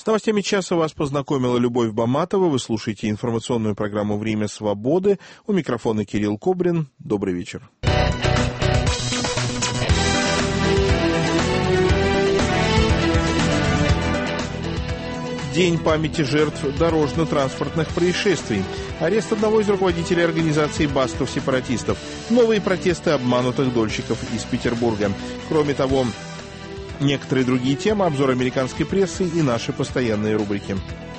С новостями часа вас познакомила Любовь Баматова. Вы слушаете информационную программу «Время свободы». У микрофона Кирилл Кобрин. Добрый вечер. День памяти жертв дорожно-транспортных происшествий. Арест одного из руководителей организации басков-сепаратистов. Новые протесты обманутых дольщиков из Петербурга. Кроме того, некоторые другие темы, обзор американской прессы и наши постоянные рубрики.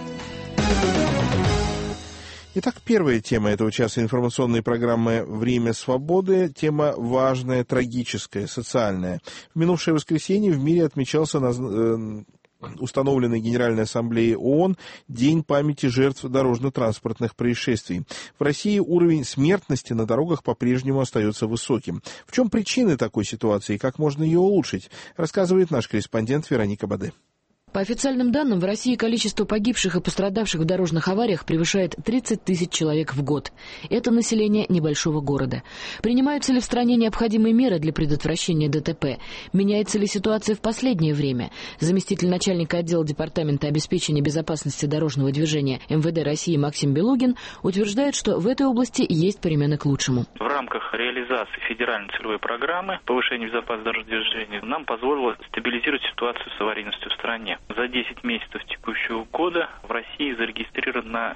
Итак, первая тема этого часа информационной программы «Время свободы». Тема важная, трагическая, социальная. В минувшее воскресенье в мире отмечался установленный Генеральной Ассамблеей ООН День памяти жертв дорожно-транспортных происшествий. В России уровень смертности на дорогах по-прежнему остается высоким. В чем причины такой ситуации и как можно ее улучшить, рассказывает наш корреспондент Вероника Баде. По официальным данным, в России количество погибших и пострадавших в дорожных авариях превышает 30 тысяч человек в год. Это население небольшого города. Принимаются ли в стране необходимые меры для предотвращения ДТП? Меняется ли ситуация в последнее время? Заместитель начальника отдела Департамента обеспечения безопасности дорожного движения МВД России Максим Белугин утверждает, что в этой области есть перемены к лучшему. В рамках реализации федеральной целевой программы повышения безопасности дорожного движения нам позволило стабилизировать ситуацию с аварийностью в стране. За 10 месяцев текущего года в России зарегистрировано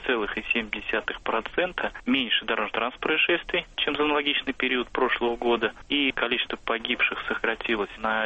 7,7% меньше дорожно-транспортных происшествий, чем за аналогичный период прошлого года, и количество погибших сократилось на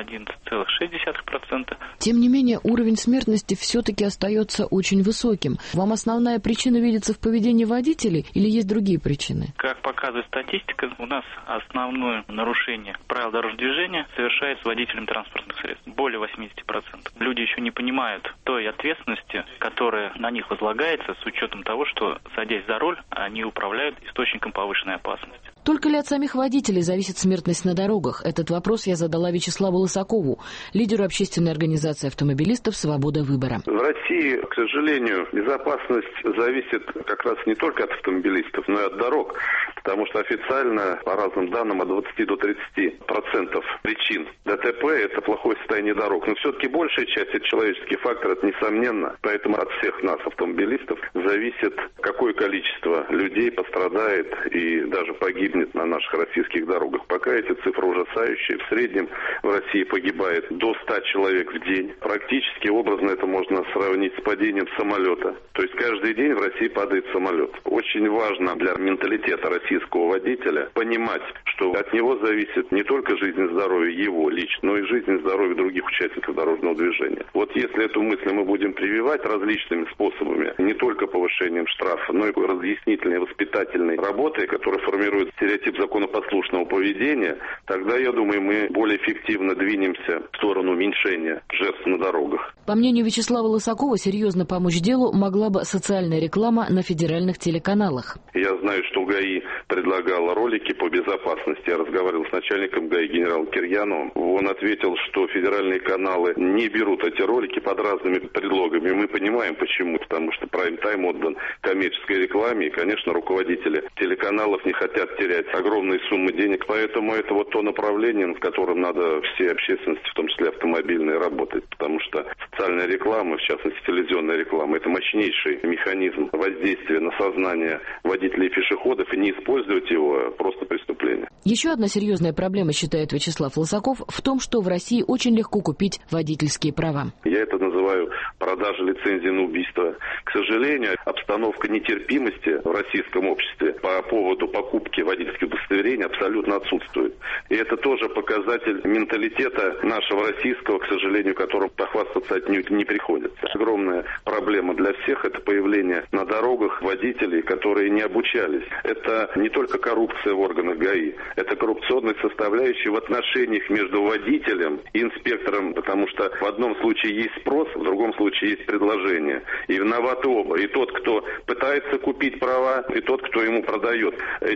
11,6%. Тем не менее, уровень смертности все-таки остается очень высоким. Вам основная причина видится в поведении водителей или есть другие причины? Как показывает статистика, у нас основное нарушение правил дорожного движения совершается водителем транспортных средств. Более 80%. Люди еще не понимают той ответственности, которая на них возлагается с учетом того, что, садясь за руль, они управляют источником повышенной опасности. Только ли от самих водителей зависит смертность на дорогах? Этот вопрос я задала Вячеславу Лысакову, лидеру общественной организации автомобилистов «Свобода выбора». В России, к сожалению, безопасность зависит как раз не только от автомобилистов, но и от дорог, потому что официально, по разным данным, от 20 до 30% причин ДТП – это плохое состояние дорог. Но все-таки большая часть – это человеческий фактор, это несомненно. Поэтому от всех нас, автомобилистов, зависит, какое количество людей пострадает и даже погибнет на наших российских дорогах. Пока эти цифры ужасающие. В среднем в России погибает до 100 человек в день. Практически образно это можно сравнить с падением самолета. То есть каждый день в России падает самолет. Очень важно для менталитета российского водителя понимать, что от него зависит не только жизнь и здоровье его лично, но и жизнь и здоровье других участников дорожного движения. Вот если эту мысль мы будем прививать различными способами, не только повышением штрафа, но и разъяснительной, воспитательной работой, которая формирует стереотип законопослушного поведения, тогда, я думаю, мы более эффективно двинемся в сторону уменьшения жертв на дорогах. По мнению Вячеслава Лысакова, серьезно помочь делу могла бы социальная реклама на федеральных телеканалах. Я знаю, что ГАИ предлагала ролики по безопасности. Я разговаривал с начальником ГАИ генералом Кирьяновым. Он ответил, что федеральные каналы не берут эти ролики под разными предлогами. Мы понимаем, почему. Потому что прайм-тайм отдан коммерческой рекламе. И, конечно, руководители телеканалов не хотят терять огромные суммы денег. Поэтому это вот то направление, над которым надо всей общественности, в том числе автомобильной, работать. Потому что социальная реклама, в частности телевизионная реклама, это мощнейший механизм воздействия на сознание водителей и пешеходов. И не использовать его просто преступление. Еще одна серьезная проблема, считает Вячеслав Лысаков, в том, что в России очень легко купить водительские права. Я это называю продажа лицензии на убийство. К сожалению, обстановка нетерпимости в российском обществе по поводу покупки водительских удостоверений абсолютно отсутствует. И это тоже показатель менталитета нашего российского, к сожалению, которым похвастаться отнюдь не приходится. Огромная проблема для всех – это появление на дорогах водителей, которые не обучались. Это не только коррупция в органах ГАИ, это коррупционная составляющая в отношениях между водителем и инспектором, потому что в одном случае есть спрос, в другом случае есть предложение. И виноваты оба. И тот, кто пытается купить права, и тот, кто ему продает. Эти люди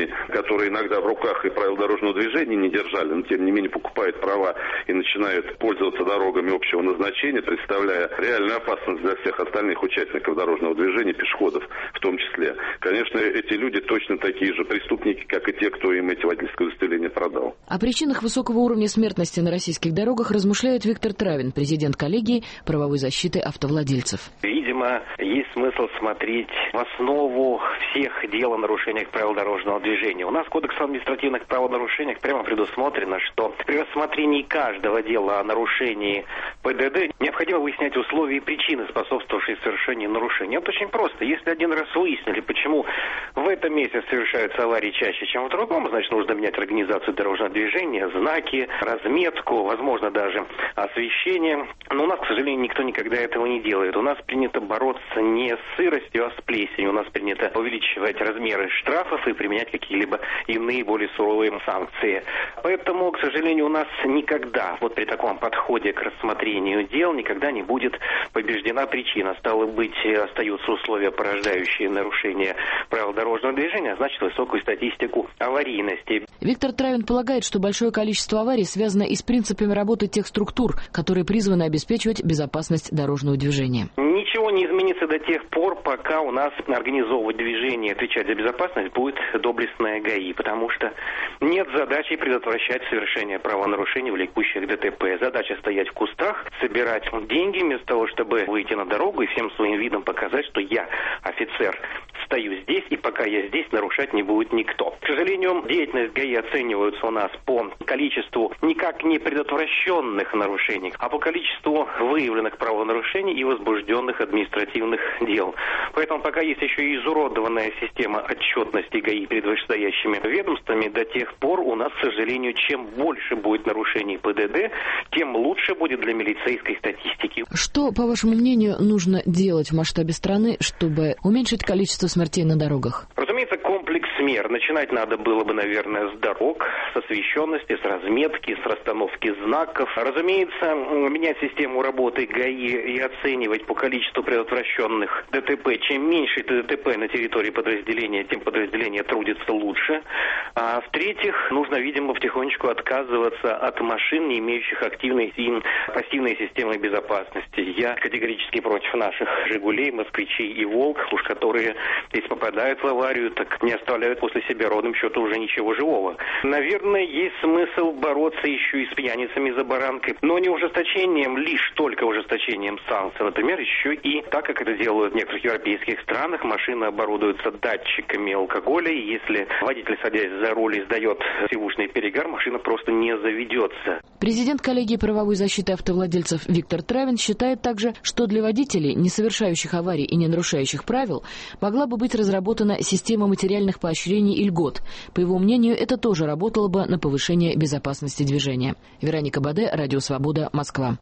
граждане, которые иногда в руках и правил дорожного движения не держали, но тем не менее покупают права и начинают пользоваться дорогами общего назначения, представляя реальную опасность для всех остальных участников дорожного движения, пешеходов в том числе. Конечно, эти люди точно такие же преступники, как и те, кто им эти водительские удостоверения продал. О причинах высокого уровня смертности на российских дорогах размышляет Виктор Травин, президент коллегии правовой защиты автовладельцев. Видимо, есть смысл смотреть в основу всех дел о нарушениях правил дорожного движения. У нас Кодекс административных правонарушениях прямо предусмотрено, что при рассмотрении каждого дела о нарушении ПДД необходимо выяснять условия и причины, способствовавшие совершению нарушения. Это очень просто. Если один раз выяснили, почему в этом месяце совершаются аварии чаще, чем в другом, значит, нужно менять организацию дорожного движения, знаки, разметку, возможно, даже освещение. Но у нас, к сожалению, никто никогда этого не делает. У нас принято бороться не с сыростью, а с плесенью. У нас принято увеличивать размеры штрафов и применять какие-либо иные более суровые санкции. Поэтому, к сожалению, у нас никогда, вот при таком подходе к рассмотрению дел, никогда не будет побеждена причина. Стало быть, остаются условия, порождающие нарушение правил дорожного движения, а значит, высокую статистику аварийности. Виктор Травин полагает, что большое количество аварий связано и с принципами работы тех структур, которые призваны обеспечивать безопасность дорожного движения. Ничего не изменится до тех пор, пока у нас организовывать движение, отвечать за безопасность будет доблестная ГАИ, потому что нет задачи предотвращать совершение правонарушений, влекущих ДТП. Задача стоять в кустах, собирать деньги вместо того, чтобы выйти на дорогу и всем своим видом показать, что я офицер, стою здесь, и пока я здесь, нарушать не будет никто. К сожалению, деятельность ГАИ оценивается у нас по количеству никак не предотвращенных нарушений, а по количеству выявленных правонарушений и возбужденных административных дел. Поэтому пока есть еще и изуродованная система отчетности ГАИ перед вышестоящими ведомствами, до тех пор у нас, к сожалению, чем больше будет нарушений ПДД, тем лучше будет для милицейской статистики. Что, по вашему мнению, нужно делать в масштабе страны, чтобы уменьшить количество смертей на дорогах? Разумеется, комплекс мер. Начинать надо было бы, наверное, с дорог, с освещенности, с разметки, с расстановки знаков. Разумеется, менять систему работы ГАИ и оценивать по количеству предотвращенных ДТП. Чем меньше ДТП на территории подразделения, тем подразделение трудится лучше. А в-третьих, нужно, видимо, потихонечку отказываться от машин, не имеющих активной и пассивной системы безопасности. Я категорически против наших «Жигулей», «Москвичей» и «Волк», уж которые, если попадают в аварию, так не оставляют после себя ровным счетом уже ничего живого. Наверное, есть смысл бороться еще и с пьяницами за баранкой, но не ужесточением, лишь только ужесточением санкций. Например, еще и так, как это делают в некоторых европейских странах, машины оборудуются датчиками алкоголя, и если водитель, садясь за руль, издает сивушный перегар, машина просто не заведется. Президент коллегии правовой защиты автовладельцев Виктор Травин считает также, что для водителей, не совершающих аварий и не нарушающих правил, могла бы быть разработана система материальных поощрений и льгот. По его мнению, это тоже работало бы на повышение безопасности движения. Вероника Баде, Радио Свобода, Москва.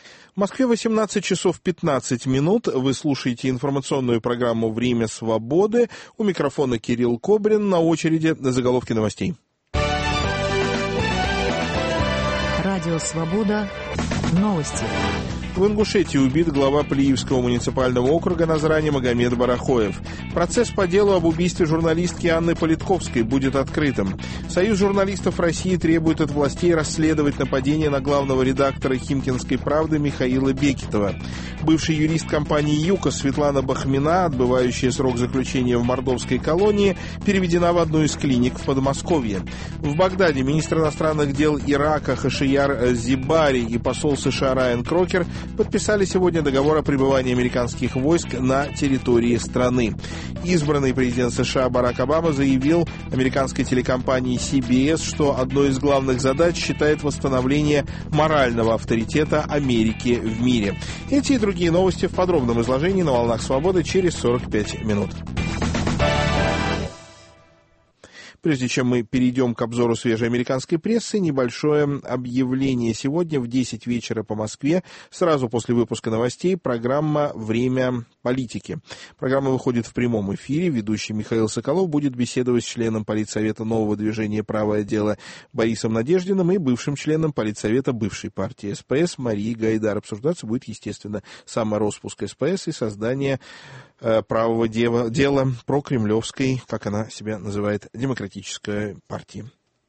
В Москве 18 часов 15 минут. Вы слушаете информационную программу «Время свободы». У микрофона Кирилл Кобрин. На очереди заголовки новостей. Радио Свобода. Новости. В Ингушетии убит глава Плиевского муниципального округа Назрани Магомед Барахоев. Процесс по делу об убийстве журналистки Анны Политковской будет открытым. Союз журналистов России требует от властей расследовать нападение на главного редактора «Химкинской правды» Михаила Бекетова. Бывший юрист компании «ЮКОС» Светлана Бахмина, отбывающая срок заключения в мордовской колонии, переведена в одну из клиник в Подмосковье. В Багдаде министр иностранных дел Ирака Хашияр Зибари и посол США Райан Крокер подписали сегодня договор о пребывании американских войск на территории страны. Избранный президент США Барак Обама заявил американской телекомпании CBS, что одной из главных задач считает восстановление морального авторитета Америки в мире. Эти и другие новости в подробном изложении на «Волнах Свободы» через 45 минут. Прежде чем мы перейдем к обзору свежей американской прессы, небольшое объявление. Сегодня в 10 вечера по Москве, сразу после выпуска новостей, программа «Время политики». Программа выходит в прямом эфире. Ведущий Михаил Соколов будет беседовать с членом Политсовета нового движения «Правое дело» Борисом Надеждиным и бывшим членом Политсовета бывшей партии СПС Марией Гайдар. Обсуждаться будет, естественно, самороспуск СПС и создание правого дела прокремлевской, как она себя называет, демократической демократической партии.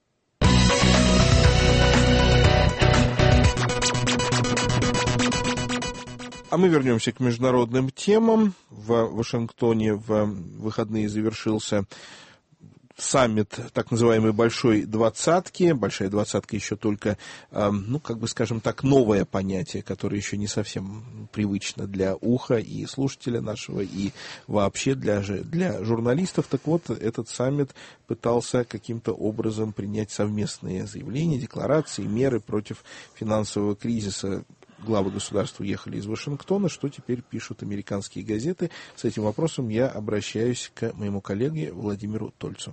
А мы вернемся к международным темам. В Вашингтоне в выходные завершился саммит так называемой Большой Двадцатки. Большая Двадцатка еще только, скажем так, новое понятие, которое еще не совсем привычно для уха и слушателя нашего, и вообще для журналистов. Так вот, этот саммит пытался каким-то образом принять совместные заявления, декларации, меры против финансового кризиса. Главы государств уехали из Вашингтона. Что теперь пишут американские газеты? С этим вопросом я обращаюсь к моему коллеге Владимиру Тольцу.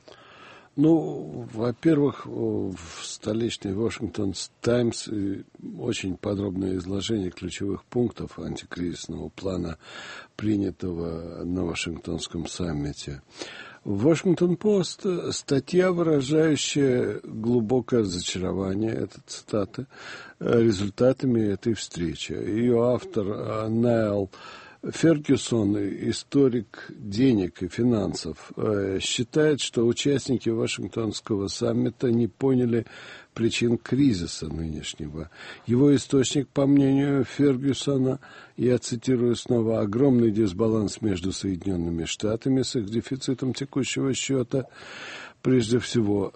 Во-первых, в столичной Washington Times очень подробное изложение ключевых пунктов антикризисного плана, принятого на Вашингтонском саммите. В Washington Post статья, выражающая глубокое разочарование, это цитата, результатами этой встречи. Ее автор Найл Фергюсон, историк денег и финансов, считает, что участники Вашингтонского саммита не поняли причин кризиса нынешнего. Его источник, по мнению Фергюсона, я цитирую снова, огромный дисбаланс между Соединенными Штатами с их дефицитом текущего счета, прежде всего,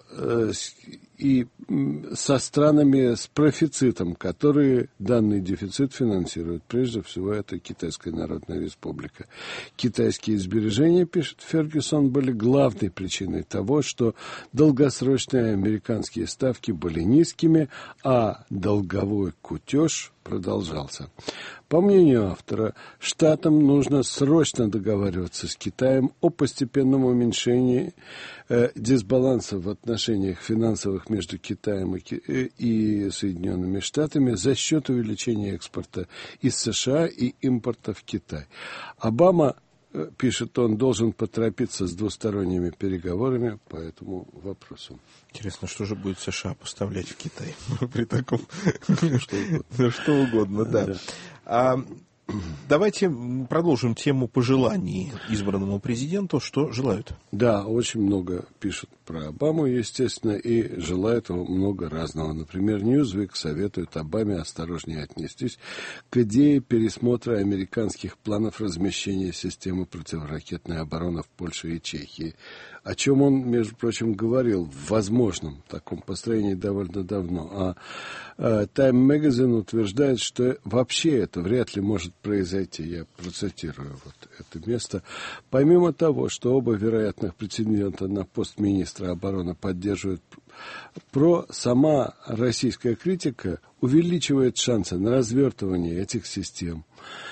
и со странами с профицитом, которые данный дефицит финансируют. Прежде всего, это Китайская Народная Республика. Китайские сбережения, пишет Фергюсон, были главной причиной того, что долгосрочные американские ставки были низкими, а долговой кутеж продолжался. По мнению автора, штатам нужно срочно договариваться с Китаем о постепенном уменьшении дисбаланса в отношениях финансовых между Китаем и Соединенными Штатами за счет увеличения экспорта из США и импорта в Китай. Обама, пишет он, должен поторопиться с двусторонними переговорами по этому вопросу. Интересно, что же будет США поставлять в Китай при таком... Что угодно, да. Давайте продолжим тему пожеланий избранному президенту. Что желают? Да, очень много пишут про Обаму, естественно, и желают ему много разного. Например, Newsweek советует Обаме осторожнее отнестись к идее пересмотра американских планов размещения системы противоракетной обороны в Польше и Чехии, о чем он, между прочим, говорил в возможном таком построении довольно давно. А Time Magazine утверждает, что вообще это вряд ли может произойти. Я процитирую вот это место. Помимо того, что оба вероятных претендента на пост министра обороны поддерживают сама российская критика увеличивает шансы на развертывание этих систем.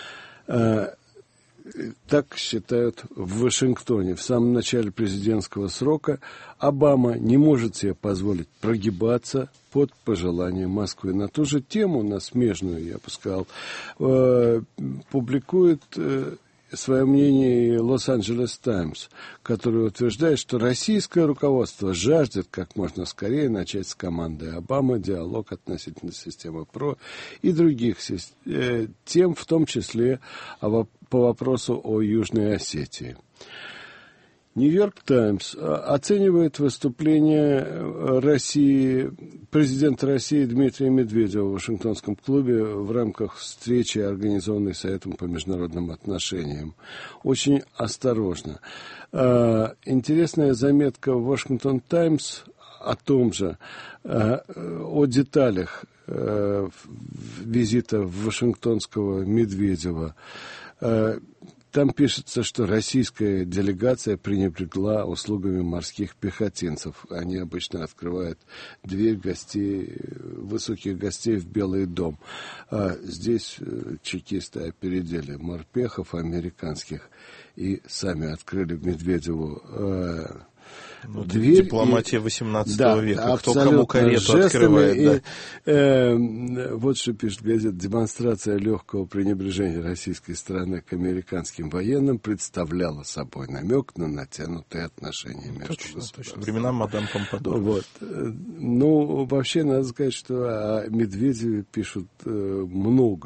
Так считают в Вашингтоне. В самом начале президентского срока Обама не может себе позволить прогибаться под пожелания Москвы. На ту же тему, на смежную, я бы сказал, публикует свое мнение Лос-Анджелес Таймс, который утверждает, что российское руководство жаждет как можно скорее начать с командой Обамы диалог относительно системы ПРО и других тем, в том числе по вопросу о Южной Осетии. Нью-Йорк Таймс оценивает выступление президента России Дмитрия Медведева в Вашингтонском клубе в рамках встречи, организованной Советом по международным отношениям. Очень осторожно. Интересная заметка в Вашингтон Таймс о том же, о деталях визита вашингтонского Медведева. Там пишется, что российская делегация пренебрегла услугами морских пехотинцев. Они обычно открывают дверь высоких гостей в Белый дом. А здесь чекисты опередили морпехов американских и сами открыли Медведеву дверь. Дипломатия 18 века. Кто кому карету открывает. Вот что пишет газета. Демонстрация легкого пренебрежения российской стороны к американским военным представляла собой намек на натянутые отношения между государствами. Точно. Времена мадам Помпадор. Вот. Вообще, надо сказать, что о Медведеве пишут много,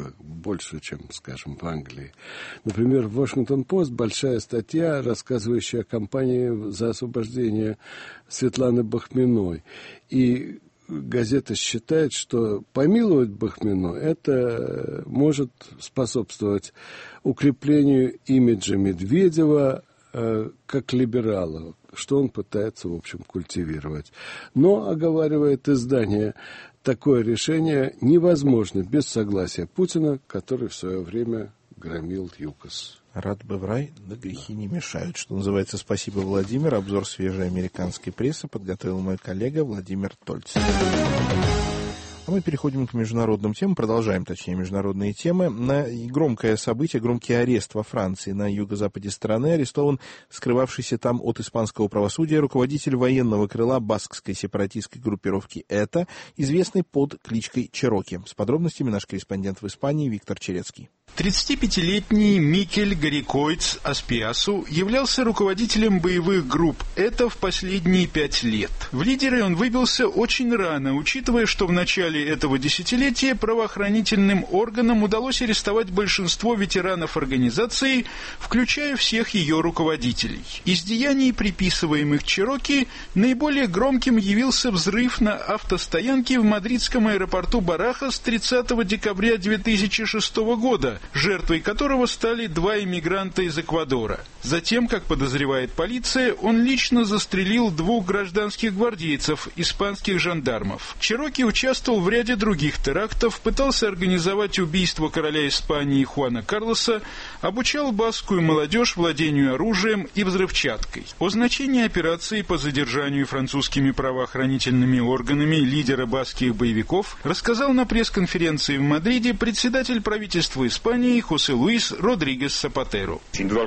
больше, чем, скажем, в Англии. Например, в «Вашингтон-Пост» большая статья, рассказывающая о кампании за освобождение Светланы Бахминой. И газета считает, что помиловать Бахмину это может способствовать укреплению имиджа Медведева как либерала, что он пытается, в общем, культивировать. Но, оговаривает издание, такое решение невозможно без согласия Путина, который в свое время громил ЮКОС. Рад бы в рай, да грехи не мешают. Что называется, спасибо, Владимир. Обзор свежей американской прессы подготовил мой коллега Владимир Тольц. А мы переходим к международным темам, продолжаем, точнее, международные темы. На громкое событие, громкий арест во Франции. На юго-западе страны арестован скрывавшийся там от испанского правосудия руководитель военного крыла баскской сепаратистской группировки «ЭТА», известный под кличкой Чероки. С подробностями наш корреспондент в Испании Виктор Черецкий. 35-летний Микель Гарикойц Аспиасу являлся руководителем боевых групп «ЭТА» в последние 5 лет. В лидеры он выбился очень рано, учитывая, что в начале этого десятилетия правоохранительным органам удалось арестовать большинство ветеранов организации, включая всех ее руководителей. Из деяний, приписываемых Чероки, наиболее громким явился взрыв на автостоянке в мадридском аэропорту Барахас 30 декабря 2006 года, жертвой которого стали 2 иммигранта из Эквадора. Затем, как подозревает полиция, он лично застрелил 2 гражданских гвардейцев, испанских жандармов. Чероки участвовал в ряде других терактов, пытался организовать убийство короля Испании Хуана Карлоса, обучал баскскую молодежь владению оружием и взрывчаткой. О значении операции по задержанию французскими правоохранительными органами лидера баскских боевиков рассказал на пресс-конференции в Мадриде председатель правительства Испании Хосе Луис Родригес Сапатеро.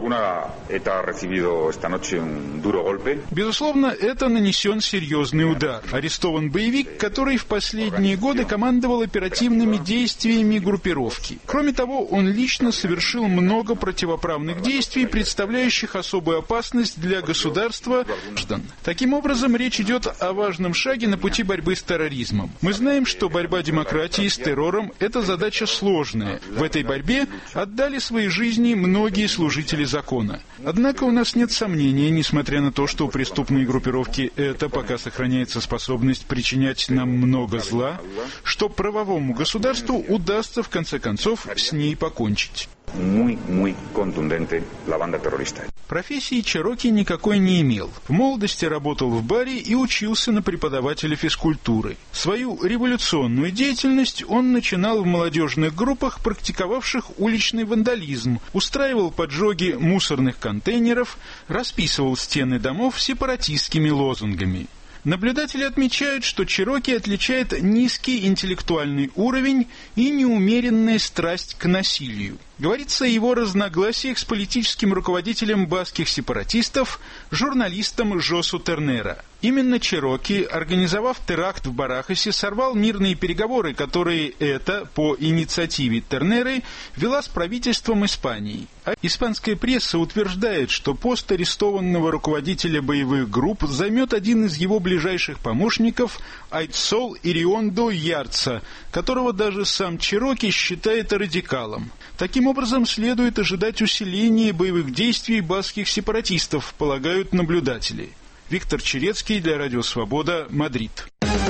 Безусловно, это нанесен серьезный удар. Арестован боевик, который в последние годы командовал оперативными действиями группировки. Кроме того, он лично совершил много противоправных действий, представляющих особую опасность для государства. Таким образом, речь идет о важном шаге на пути борьбы с терроризмом. Мы знаем, что борьба демократии с террором – это задача сложная. В этой борьбе отдали свои жизни многие служители закона. Однако у нас нет сомнения, несмотря на то, что у преступной группировки «ЭТА» пока сохраняется способность причинять нам много зла, что правовому государству удастся в конце концов с ней покончить. Профессии Чероки никакой не имел. В молодости работал в баре и учился на преподавателя физкультуры. Свою революционную деятельность он начинал в молодежных группах, практиковавших уличный вандализм, устраивал поджоги мусорных контейнеров, расписывал стены домов сепаратистскими лозунгами. Наблюдатели отмечают, что Чероки отличает низкий интеллектуальный уровень и неумеренная страсть к насилию. Говорится о его разногласиях с политическим руководителем баскских сепаратистов, журналистом Жосу Тернера. Именно Чероки, организовав теракт в Барахасе, сорвал мирные переговоры, которые ЭТА по инициативе Тернеры вела с правительством Испании. А испанская пресса утверждает, что пост арестованного руководителя боевых групп займет один из его ближайших помощников Айтсол Ириондо Ярца, которого даже сам Чероки считает радикалом. Таким образом, следует ожидать усиления боевых действий баскских сепаратистов, полагают наблюдатели. Виктор Черецкий для Радио Свобода, Мадрид.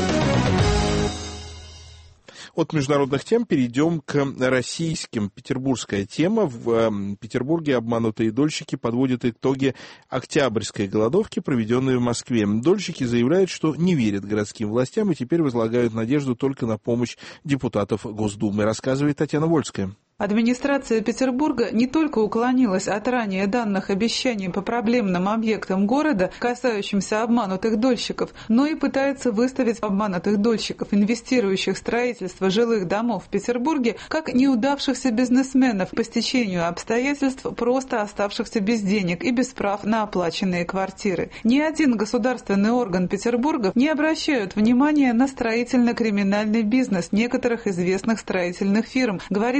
От международных тем перейдем к российским. Петербургская тема. В Петербурге обманутые дольщики подводят итоги октябрьской голодовки, проведенной в Москве. Дольщики заявляют, что не верят городским властям и теперь возлагают надежду только на помощь депутатов Госдумы, рассказывает Татьяна Вольская. Администрация Петербурга не только уклонилась от ранее данных обещаний по проблемным объектам города, касающимся обманутых дольщиков, но и пытается выставить обманутых дольщиков, инвестирующих в строительство жилых домов в Петербурге, как неудавшихся бизнесменов по стечению обстоятельств, просто оставшихся без денег и без прав на оплаченные квартиры. Ни один государственный орган Петербурга не обращает внимания на строительно-криминальный бизнес некоторых известных строительных фирм, говорится в обращении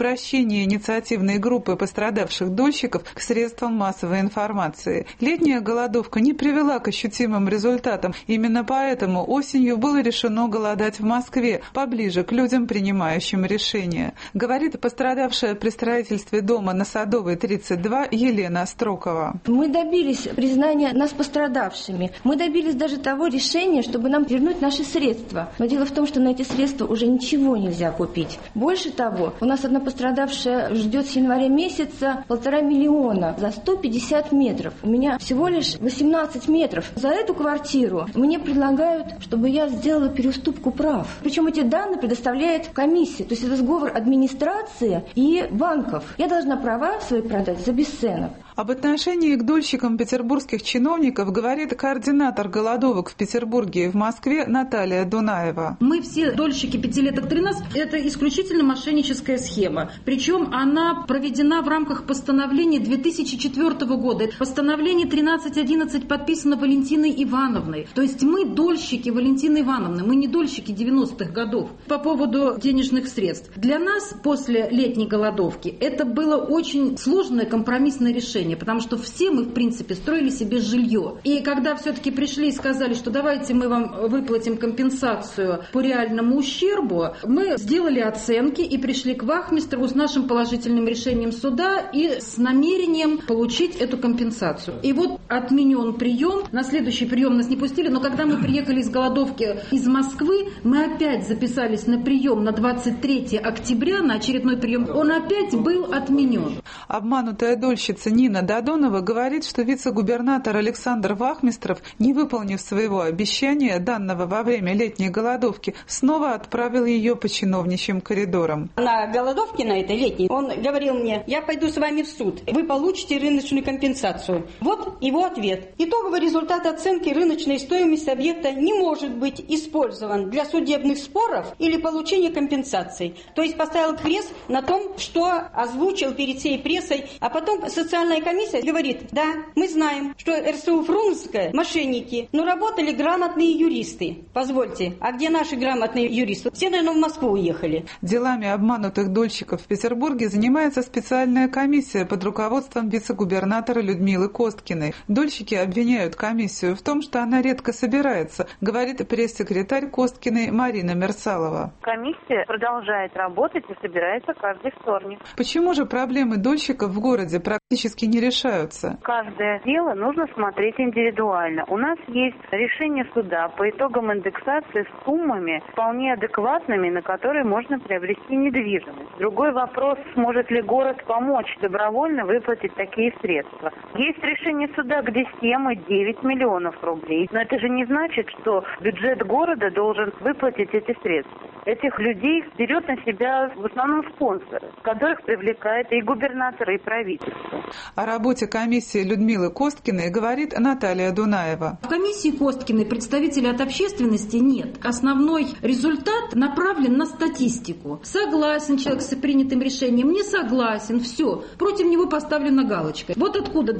обращение инициативной группы пострадавших дольщиков к средствам массовой информации. Летняя голодовка не привела к ощутимым результатам. Именно поэтому осенью было решено голодать в Москве, поближе к людям, принимающим решения. Говорит пострадавшая при строительстве дома на Садовой, 32, Елена Строкова. Мы добились признания нас пострадавшими. Мы добились даже того решения, чтобы нам вернуть наши средства. Но дело в том, что на эти средства уже ничего нельзя купить. Больше того, у нас одна пострадавшая ждет с января месяца 1,5 миллиона за 150 метров. У меня всего лишь 18 метров. За эту квартиру мне предлагают, чтобы я сделала переуступку прав. Причем эти данные предоставляет комиссия. То есть это сговор администрации и банков. Я должна права свои продать за бесценок. Об отношении к дольщикам петербургских чиновников говорит координатор голодовок в Петербурге и в Москве Наталья Дунаева. Мы все дольщики пятилеток 13, это исключительно мошенническая схема. Причем она проведена в рамках постановления 2004 года. Постановление 1311 подписано Валентиной Ивановной. То есть мы дольщики Валентины Ивановны, мы не дольщики 90-х годов. По поводу денежных средств. Для нас после летней голодовки это было очень сложное компромиссное решение. Потому что все мы, в принципе, строили себе жилье. И когда все-таки пришли и сказали, что давайте мы вам выплатим компенсацию по реальному ущербу, мы сделали оценки и пришли к вахмистру с нашим положительным решением суда и с намерением получить эту компенсацию. И вот отменен прием, на следующий прием нас не пустили, но когда мы приехали из голодовки из Москвы, мы опять записались на прием на 23 октября, на очередной прием, он опять был отменен. Обманутая дольщица Нина Додонова говорит, что вице-губернатор Александр Вахмистров, не выполнив своего обещания, данного во время летней голодовки, снова отправил ее по чиновничьим коридорам. На голодовке на этой летней он говорил мне: я пойду с вами в суд, вы получите рыночную компенсацию. Вот его ответ. Итоговый результат оценки рыночной стоимости объекта не может быть использован для судебных споров или получения компенсаций. То есть поставил крест на том, что озвучил перед всей прессой, а потом социальная комиссия говорит: да, мы знаем, что РСУ Фрунзенская мошенники, но работали грамотные юристы. Позвольте, а где наши грамотные юристы? Все, наверное, в Москву уехали. Делами обманутых дольщиков в Петербурге занимается специальная комиссия под руководством вице-губернатора Людмилы Косткиной. Дольщики обвиняют комиссию в том, что она редко собирается, говорит пресс-секретарь Косткиной Марина Мерсалова. Комиссия продолжает работать и собирается каждый вторник. Почему же проблемы дольщиков в городе практически не решаются? Каждое дело нужно смотреть индивидуально. У нас есть решение суда по итогам индексации с суммами вполне адекватными, на которые можно приобрести недвижимость. Другой вопрос, сможет ли город помочь добровольно выплатить такие средства. Есть решение суда, где 7 и 9 миллионов рублей. Но это же не значит, что бюджет города должен выплатить эти средства. Этих людей берет на себя в основном спонсоры, которых привлекает и губернатор, и правительство. О работе комиссии Людмилы Косткиной говорит Наталья Дунаева. В комиссии Косткиной представителей от общественности нет. Основной результат направлен на статистику. Согласен человек с принятым решением, не согласен, все. Против него поставлена галочка. Вот откуда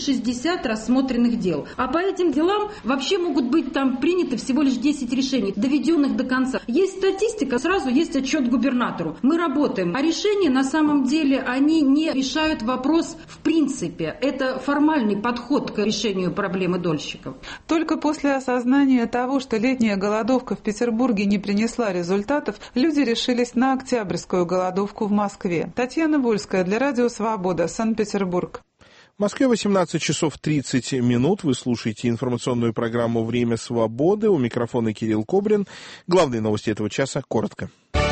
260 рассмотренных дел. А по этим делам вообще могут быть там приняты всего лишь 10 решений, доведенных до конца. Есть статистика, сразу есть отчет губернатору. Мы работаем. А решения на самом деле, они не решают вопрос в принципе. Это формальный подход к решению проблемы дольщиков. Только после осознания того, что летняя голодовка в Петербурге не принесла результатов, люди решились на октябрьскую голодовку в Москве. Татьяна Вольская для Радио Свобода, Санкт-Петербург. В Москве 18 часов 30 минут. Вы слушаете информационную программу «Время свободы». У микрофона Кирилл Кобрин. Главные новости этого часа коротко.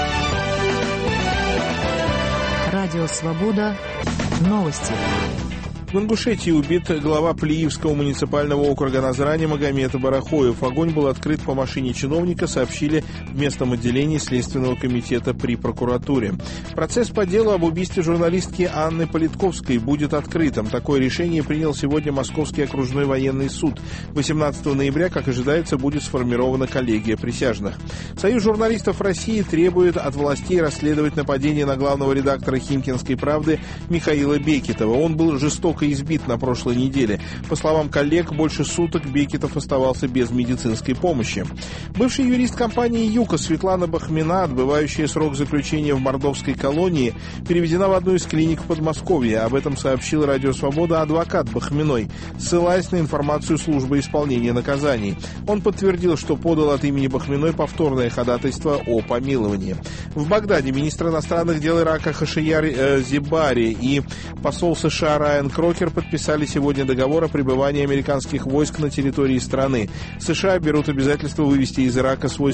Радио Свобода. Новости. В Ингушетии убит глава Плиевского муниципального округа Назрани Магомед Барахоев. Огонь был открыт по машине чиновника, сообщили в местном отделении Следственного комитета при прокуратуре. Процесс по делу об убийстве журналистки Анны Политковской будет открытым. Такое решение принял сегодня Московский окружной военный суд. 18 ноября, как ожидается, будет сформирована коллегия присяжных. Союз журналистов России требует от властей расследовать нападение на главного редактора «Химкинской правды» Михаила Бекетова. Он был жестоко жестоко избит на прошлой неделе. По словам коллег, больше суток Бекетов оставался без медицинской помощи. Бывший юрист компании «Юка» Светлана Бахмина, отбывающая срок заключения в мордовской колонии, переведена в одну из клиник в Подмосковье. Об этом сообщил «Радио Свобода» адвокат Бахминой, ссылаясь на информацию службы исполнения наказаний. Он подтвердил, что подал от имени Бахминой повторное ходатайство о помиловании. В Багдаде министр иностранных дел Ирака Хашияр Зибари и посол США Райан Крокер подписали сегодня договор о пребывании американских войск на территории страны. США берут обязательство вывести из Ирака свой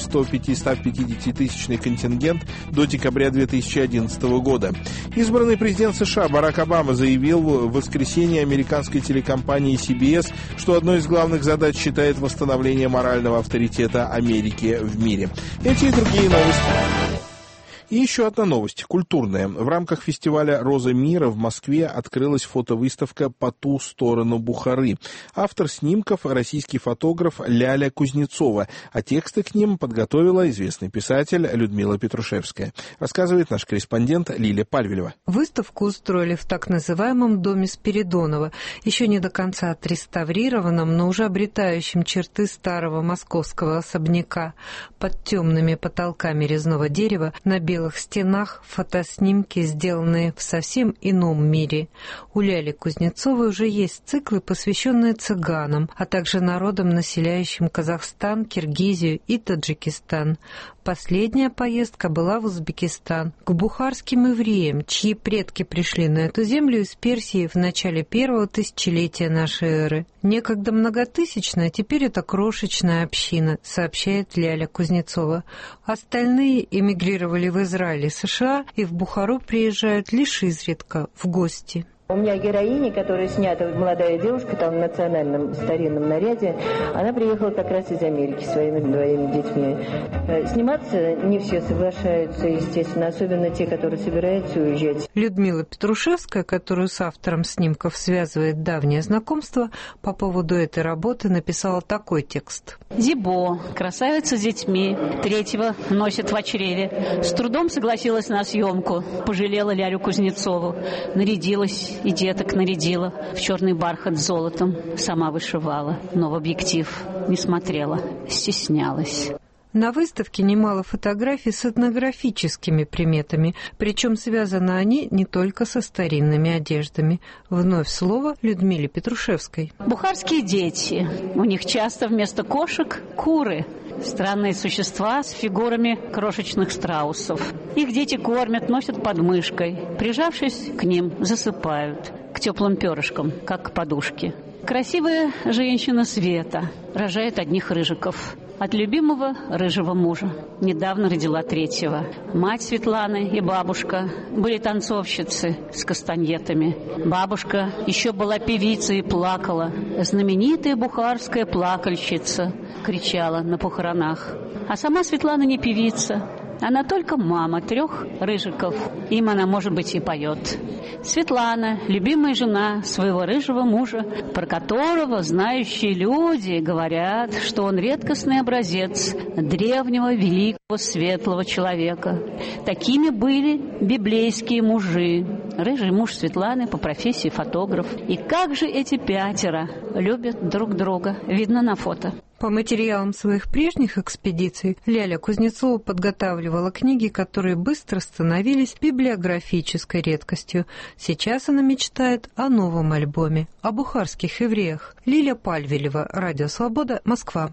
150 тысячный контингент до декабря 2011 года. Избранный президент США Барак Обама заявил в воскресенье американской телекомпании CBS, что одной из главных задач считает восстановление морального авторитета Америки в мире. Эти и другие новости. И еще одна новость, культурная. В рамках фестиваля «Роза мира» в Москве открылась фотовыставка «По ту сторону Бухары». Автор снимков – российский фотограф Ляля Кузнецова, а тексты к ним подготовила известный писатель Людмила Петрушевская. Рассказывает наш корреспондент Лилия Пальвелева. Выставку устроили в так называемом доме Спиридонова, еще не до конца отреставрированном, но уже обретающем черты старого московского особняка. Под темными потолками резного дерева на белых стенах фотоснимки, сделанные в совсем ином мире. У Ляли Кузнецовой уже есть циклы, посвященные цыганам, а также народам, населяющим Казахстан, Киргизию и Таджикистан. Последняя поездка была в Узбекистан, к бухарским евреям, чьи предки пришли на эту землю из Персии в начале первого тысячелетия нашей эры. Некогда многотысячная, теперь это крошечная община, сообщает Ляля Кузнецова. Остальные эмигрировали в Израиль и США и в Бухару приезжают лишь изредка в гости. У меня героиня, которая снята, молодая девушка, там в национальном старинном наряде, она приехала как раз из Америки своими двоими детьми. Сниматься не все соглашаются, естественно, особенно те, которые собираются уезжать. Людмила Петрушевская, которую с автором снимков связывает давнее знакомство, по поводу этой работы написала такой текст. Зибо, красавица с детьми, третьего носит в чреве. С трудом согласилась на съемку, пожалела Лялю Кузнецову, нарядилась и деток нарядила в черный бархат с золотом, сама вышивала, но в объектив не смотрела, стеснялась. На выставке немало фотографий с этнографическими приметами, причем связаны они не только со старинными одеждами. Вновь слово Людмиле Петрушевской. Бухарские дети. У них часто вместо кошек куры. Странные существа с фигурами крошечных страусов. Их дети кормят, носят под мышкой. Прижавшись к ним, засыпают. К теплым перышкам, как к подушке. Красивая женщина Света рожает одних рыжиков. От любимого рыжего мужа. Недавно родила третьего. Мать Светланы и бабушка были танцовщицы с кастаньетами. Бабушка еще была певицей и плакала. Знаменитая бухарская плакальщица кричала на похоронах. А сама Светлана не певица. Она только мама 3 рыжиков. Им она, может быть, и поет. Светлана, любимая жена своего рыжего мужа, про которого знающие люди говорят, что он редкостный образец древнего, великого, светлого человека. Такими были библейские мужи. Рыжий муж Светланы по профессии фотограф. И как же эти 5 любят друг друга, видно на фото. По материалам своих прежних экспедиций Ляля Кузнецова подготавливала книги, которые быстро становились библиографической редкостью. Сейчас она мечтает о новом альбоме, о бухарских евреях. Лилия Пальвелева, Радио Свобода, Москва.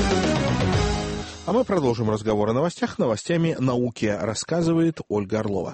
А мы продолжим разговор о новостях. Новостями науки рассказывает Ольга Орлова.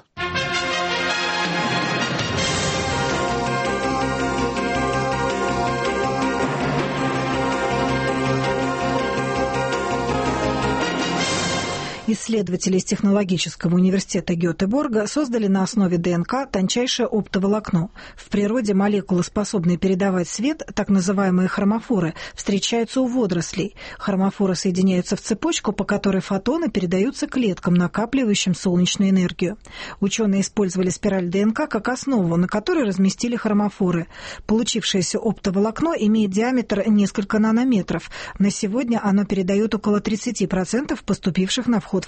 Исследователи из Технологического университета Гетеборга создали на основе ДНК тончайшее оптоволокно. В природе молекулы, способные передавать свет, так называемые хромофоры, встречаются у водорослей. Хромофоры соединяются в цепочку, по которой фотоны передаются клеткам, накапливающим солнечную энергию. Ученые использовали спираль ДНК как основу, на которой разместили хромофоры. Получившееся оптоволокно имеет диаметр несколько нанометров. На сегодня оно передает около 30% поступивших на вход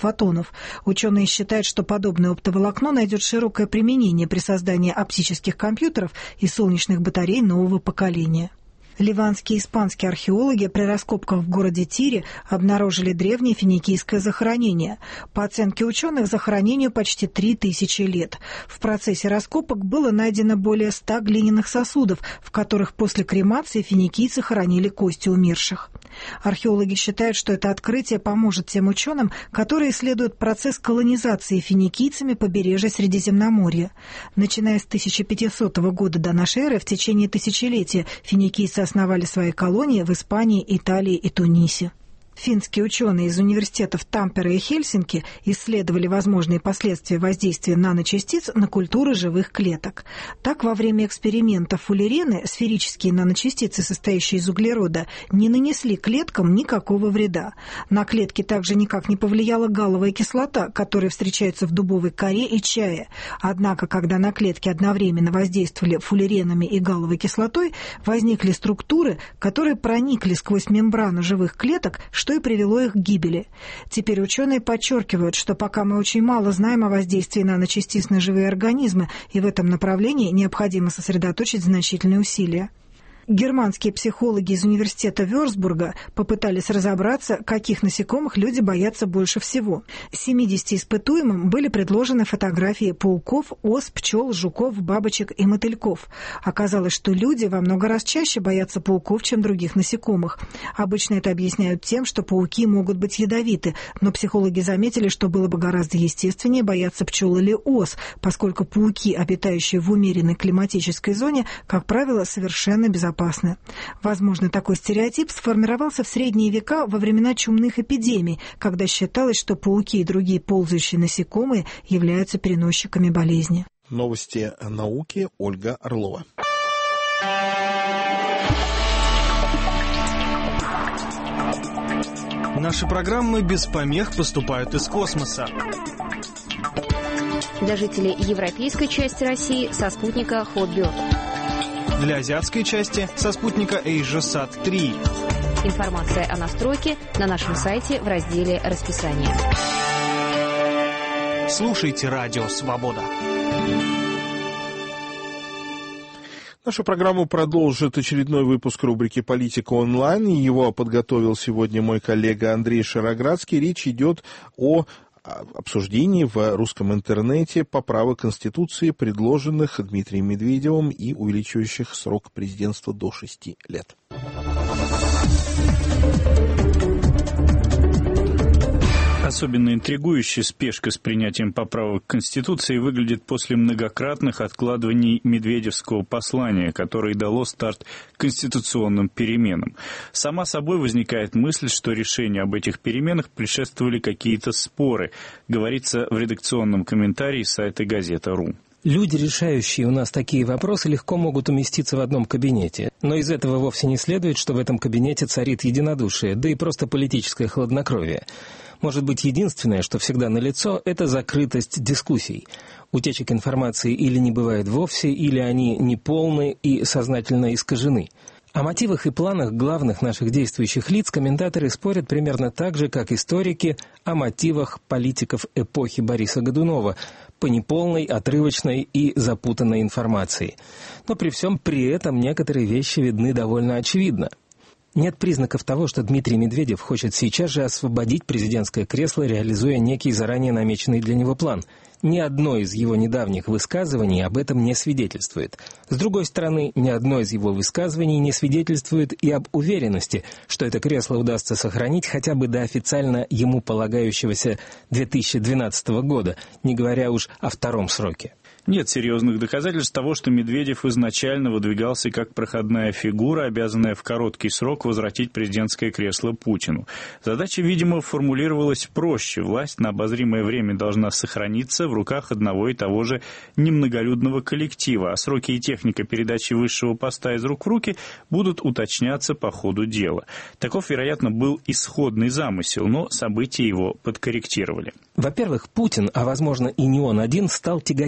фотонов. Ученые считают, что подобное оптоволокно найдет широкое применение при создании оптических компьютеров и солнечных батарей нового поколения. Ливанские и испанские археологи при раскопках в городе Тире обнаружили древнее финикийское захоронение. По оценке ученых, захоронению почти 3000 лет. В процессе раскопок было найдено более 100 глиняных сосудов, в которых после кремации финикийцы хоронили кости умерших. Археологи считают, что это открытие поможет тем ученым, которые исследуют процесс колонизации финикийцами побережья Средиземноморья. Начиная с 1500 года до нашей эры, в течение тысячелетия финикийцы основали свои колонии в Испании, Италии и Тунисе. Финские ученые из университетов Тампере и Хельсинки исследовали возможные последствия воздействия наночастиц на культуры живых клеток. Так, во время эксперимента фуллерены, сферические наночастицы, состоящие из углерода, не нанесли клеткам никакого вреда. На клетки также никак не повлияла галловая кислота, которая встречается в дубовой коре и чае. Однако, когда на клетки одновременно воздействовали фуллеренами и галловой кислотой, возникли структуры, которые проникли сквозь мембрану живых клеток, что и привело их к гибели. Теперь ученые подчеркивают, что пока мы очень мало знаем о воздействии наночастиц на живые организмы, и в этом направлении необходимо сосредоточить значительные усилия. Германские психологи из университета Вюрцбурга попытались разобраться, каких насекомых люди боятся больше всего. 70 испытуемым были предложены фотографии пауков, ос, пчел, жуков, бабочек и мотыльков. Оказалось, что люди во много раз чаще боятся пауков, чем других насекомых. Обычно это объясняют тем, что пауки могут быть ядовиты, но психологи заметили, что было бы гораздо естественнее бояться пчел или ос, поскольку пауки, обитающие в умеренной климатической зоне, как правило, совершенно безопасны. Возможно, такой стереотип сформировался в средние века во времена чумных эпидемий, когда считалось, что пауки и другие ползающие насекомые являются переносчиками болезни. Новости науки. Ольга Орлова. Наши программы без помех поступают из космоса. Для жителей европейской части России со спутника Hotbird. Для азиатской части со спутника AsiaSat-3. Информация о настройке на нашем сайте в разделе «Расписание». Слушайте «Радио Свобода». Нашу программу продолжит очередной выпуск рубрики «Политика онлайн». Его подготовил сегодня мой коллега Андрей Шароградский. Речь идет о обсуждении в русском интернете поправок Конституции, предложенных Дмитрием Медведевым и увеличивающих срок президентства до 6 лет. Особенно интригующей спешка с принятием поправок к Конституции выглядит после многократных откладываний медведевского послания, которое дало старт конституционным переменам. Сама собой возникает мысль, что решению об этих переменах предшествовали какие-то споры, говорится в редакционном комментарии сайта «Газета.ру». Люди, решающие у нас такие вопросы, легко могут уместиться в одном кабинете. Но из этого вовсе не следует, что в этом кабинете царит единодушие, да и просто политическое хладнокровие. Может быть, единственное, что всегда налицо, это закрытость дискуссий. Утечек информации или не бывает вовсе, или они неполны и сознательно искажены. О мотивах и планах главных наших действующих лиц комментаторы спорят примерно так же, как историки о мотивах политиков эпохи Бориса Годунова по неполной, отрывочной и запутанной информации. Но при всем при этом некоторые вещи видны довольно очевидно. Нет признаков того, что Дмитрий Медведев хочет сейчас же освободить президентское кресло, реализуя некий заранее намеченный для него план. Ни одно из его недавних высказываний об этом не свидетельствует. С другой стороны, ни одно из его высказываний не свидетельствует и об уверенности, что это кресло удастся сохранить хотя бы до официально ему полагающегося 2012 года, не говоря уж о втором сроке. Нет серьезных доказательств того, что Медведев изначально выдвигался как проходная фигура, обязанная в короткий срок возвратить президентское кресло Путину. Задача, видимо, формулировалась проще. Власть на обозримое время должна сохраниться в руках одного и того же немноголюдного коллектива, а сроки и техника передачи высшего поста из рук в руки будут уточняться по ходу дела. Таков, вероятно, был исходный замысел, но события его подкорректировали. Во-первых, Путин, а возможно и не он один, стал тяготиться такой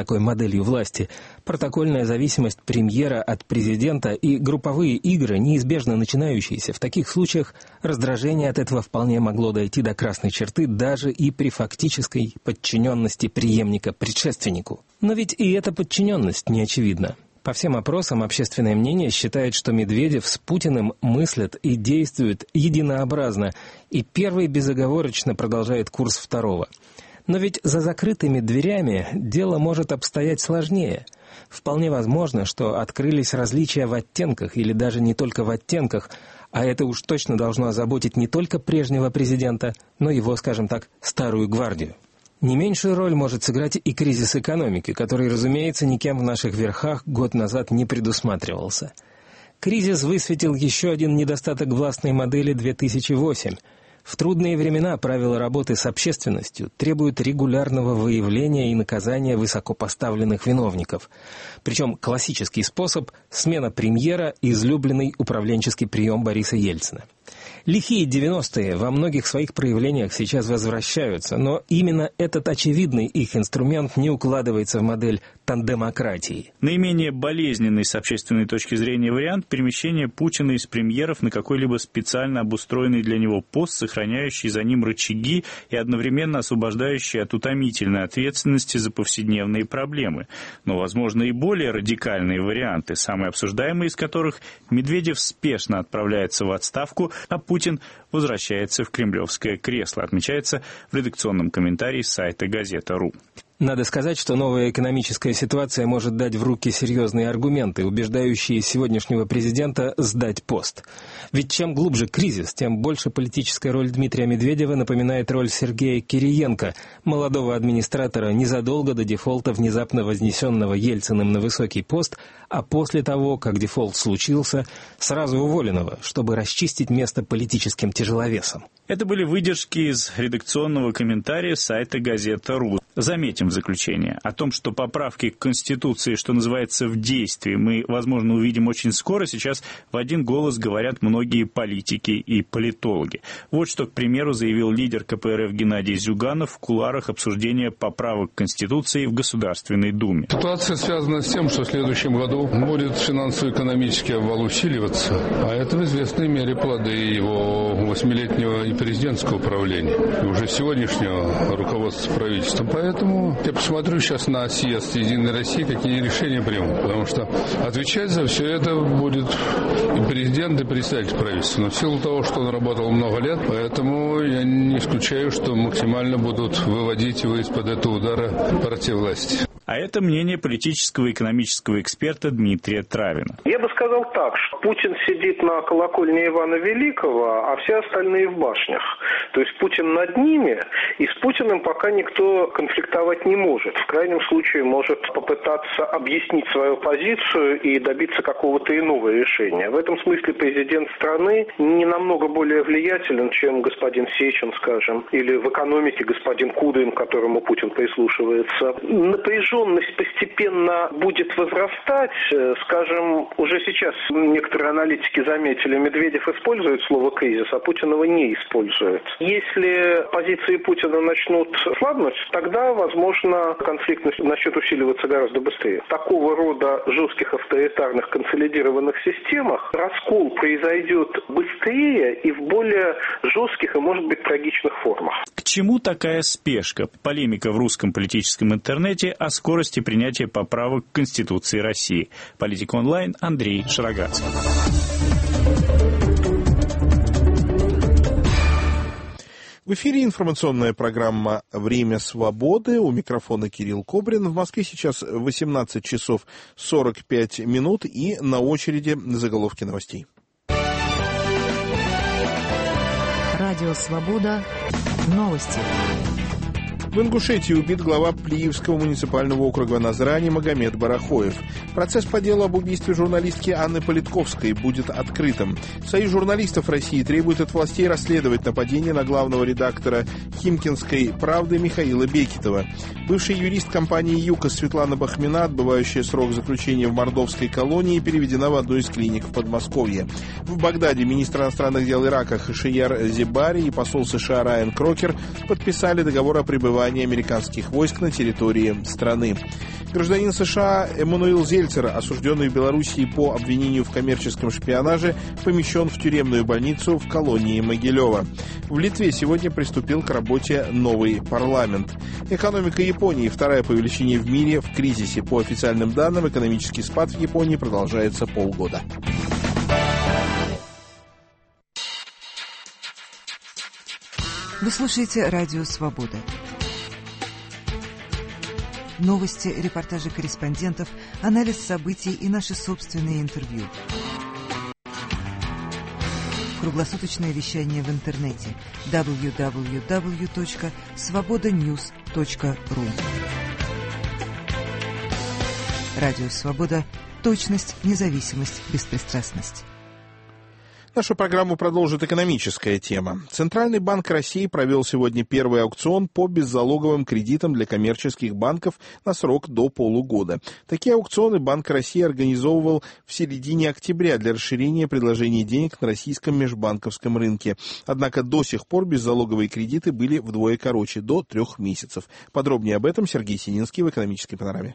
такой моделью власти, протокольная зависимость премьера от президента и групповые игры, неизбежно начинающиеся, в таких случаях раздражение от этого вполне могло дойти до красной черты даже и при фактической подчиненности преемника предшественнику. Но ведь и эта подчиненность не очевидна. По всем опросам общественное мнение считает, что Медведев с Путиным мыслят и действуют единообразно, и первый безоговорочно продолжает курс второго. Но ведь за закрытыми дверями дело может обстоять сложнее. Вполне возможно, что открылись различия в оттенках, или даже не только в оттенках, а это уж точно должно озаботить не только прежнего президента, но его, скажем так, старую гвардию. Не меньшую роль может сыграть и кризис экономики, который, разумеется, никем в наших верхах год назад не предусматривался. Кризис высветил еще один недостаток властной модели 2008. В трудные времена правила работы с общественностью требуют регулярного выявления и наказания высокопоставленных виновников. Причем классический способ – смена премьера, излюбленный управленческий прием Бориса Ельцина. Лихие 90-е во многих своих проявлениях сейчас возвращаются, но именно этот очевидный их инструмент не укладывается в модель тандемократии. Наименее болезненный с общественной точки зрения вариант – перемещение Путина из премьеров на какой-либо специально обустроенный для него пост, сохраняющий за ним рычаги и одновременно освобождающий от утомительной ответственности за повседневные проблемы. Но, возможно, и более радикальные варианты, самые обсуждаемые из которых – Медведев спешно отправляется в отставку, а Путин возвращается в кремлевское кресло, отмечается в редакционном комментарии сайта «Газета.ру». Надо сказать, что новая экономическая ситуация может дать в руки серьезные аргументы, убеждающие сегодняшнего президента сдать пост. Ведь чем глубже кризис, тем больше политическая роль Дмитрия Медведева напоминает роль Сергея Кириенко, молодого администратора, незадолго до дефолта, внезапно вознесенного Ельциным на высокий пост, а после того, как дефолт случился, сразу уволенного, чтобы расчистить место политическим тяжеловесам. Это были выдержки из редакционного комментария сайта «Газета.ру». Заметим в заключение о том, что поправки к Конституции, что называется, в действии, мы, возможно, увидим очень скоро. Сейчас в один голос говорят многие политики и политологи. Вот что, к примеру, заявил лидер КПРФ Геннадий Зюганов в кулуарах обсуждения поправок к Конституции в Государственной Думе. Ситуация связана с тем, что в следующем году будет финансово-экономический обвал усиливаться, а это в известной мере плоды его 8-летнего и президентского управления, и уже сегодняшнего руководства правительством. Поэтому я посмотрю сейчас на съезд «Единой России», какие решения примут, потому что отвечать за все это будет и президент, и представитель правительства. Но в силу того, что он работал много лет, поэтому я не исключаю, что максимально будут выводить его из-под этого удара партии власти. А это мнение политического и экономического эксперта Дмитрия Травина. Я бы сказал так, что Путин сидит на колокольне Ивана Великого, а все остальные в башнях. То есть Путин над ними, и с Путиным пока никто конфликтовать не может. В крайнем случае может попытаться объяснить свою позицию и добиться какого-то иного решения. В этом смысле президент страны не намного более влиятелен, чем господин Сечин, скажем, или в экономике господин Кудрин, к которому Путин прислушивается. Напряженность постепенно будет возрастать. Скажем, уже сейчас некоторые аналитики заметили, Медведев использует слово «кризис», а Путин его не использует. Если позиции Путина начнут слабнуть, тогда, возможно, конфликт начнет усиливаться гораздо быстрее. В такого рода жестких авторитарных консолидированных системах раскол произойдет быстрее и в более жестких и, может быть, трагичных формах. К чему такая спешка? Полемика в русском политическом интернете о скорости принятия поправок к Конституции России. Политик онлайн, Андрей Шарогатский. В эфире информационная программа «Время свободы». У микрофона Кирилл Кобрин. В Москве сейчас 18 часов 45 минут и на очереди заголовки новостей. Радио «Свобода». Новости. В Ингушетии убит глава Плиевского муниципального округа Назрани Магомед Барахоев. Процесс по делу об убийстве журналистки Анны Политковской будет открытым. Союз журналистов России требует от властей расследовать нападение на главного редактора Химкинской «Правды» Михаила Бекетова. Бывший юрист компании «ЮКОС» Светлана Бахмина, отбывающая срок заключения в мордовской колонии, переведена в одну из клиник в Подмосковье. В Багдаде министр иностранных дел Ирака Хашияр Зебари и посол США Райан Крокер подписали договор о пребывании пребывания американских войск на территории страны. Гражданин США Эммануил Зельцер, осужденный в Белоруссии по обвинению в коммерческом шпионаже, помещен в тюремную больницу в колонии Могилева. В Литве сегодня приступил к работе новый парламент. Экономика Японии вторая по величине в мире в кризисе. По официальным данным, экономический спад в Японии продолжается полгода. Вы слушаете «Радио Свобода». Новости, репортажи корреспондентов, анализ событий и наши собственные интервью. Круглосуточное вещание в интернете www.svobodanews.ru. Радио Свобода. Точность, независимость, беспристрастность. Нашу программу продолжит экономическая тема. Центральный банк России провел сегодня первый аукцион по беззалоговым кредитам для коммерческих банков на срок до полугода. Такие аукционы Банк России организовывал в середине октября для расширения предложения денег на российском межбанковском рынке. Однако до сих пор беззалоговые кредиты были вдвое короче, до 3 месяцев. Подробнее об этом Сергей Сининский в «Экономической панораме».